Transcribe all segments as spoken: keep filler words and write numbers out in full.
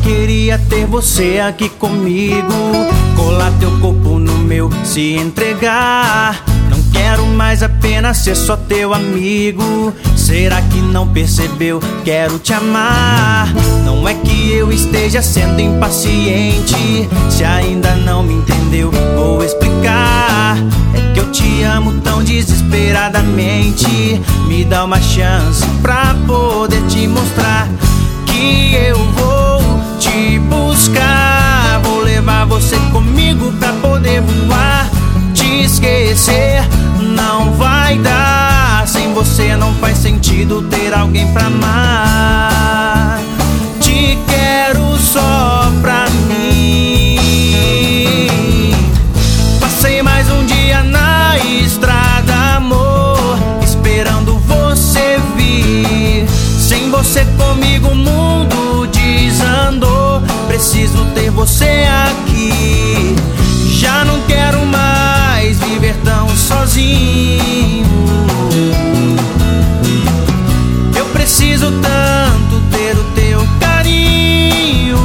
queria ter você aqui comigo, colar teu corpo no meu, se entregar. Não quero mais apenas ser só teu amigo. Será que não percebeu? Quero te amar. Não é que eu esteja sendo impaciente. Se ainda não me entendeu, vou explicar. É que eu te amo tão desesperadamente. Me dá uma chance pra poder te mostrar que eu vou te buscar. Vou levar você comigo pra poder voar. Te esquecer não vai dar. Sem você não faz sentido ter alguém pra amar. Te quero só pra mim. Passei mais um dia na estrada, amor, esperando você vir. Sem você comigo o mundo desandou. Preciso ter você aqui. Já não quero mais viver tão sozinho. Eu preciso tanto ter o teu carinho.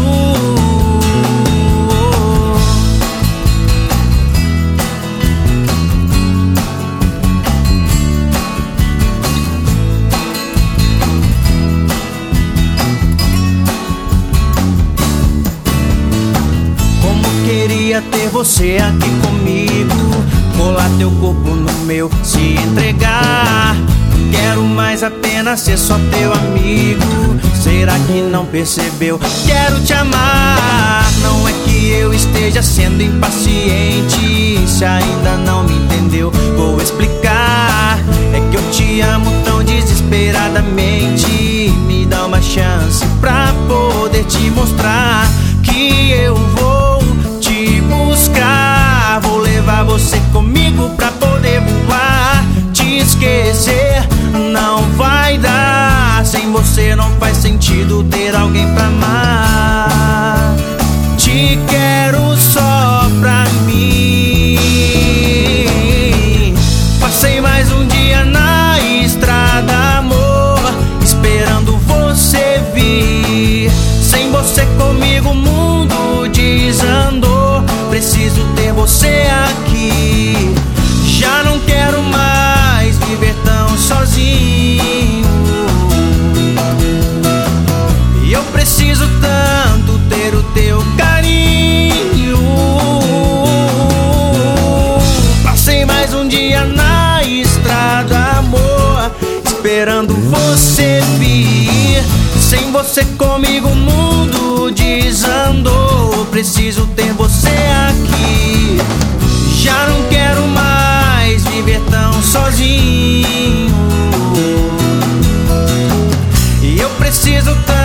Como queria ter você aqui comigo, colar teu corpo no meu, se entregar. Quero mais apenas ser só teu amigo. Será que não percebeu? Quero te amar. Não é que eu esteja sendo impaciente. Se ainda não me entendeu, vou explicar. É que eu te amo tão desesperadamente. Me dá uma chance pra poder te mostrar que eu vou te buscar. Vou levar você comigo pra poder voar. Te esquecer não vai dar. Sem você não faz sentido ter alguém pra amar. Te quero só pra mim. Passei mais um dia na estrada, amor, esperando você vir. Sem você comigo o mundo desandou. Preciso ter você aqui. Já não quero mais viver tão sozinho. E eu preciso tanto ter o teu carinho. Passei mais um dia na estrada, amor, esperando você vir. Sem você comigo o mundo desandou. Preciso ter você aqui. Já não quero mais viver tão sozinho. E eu preciso tanto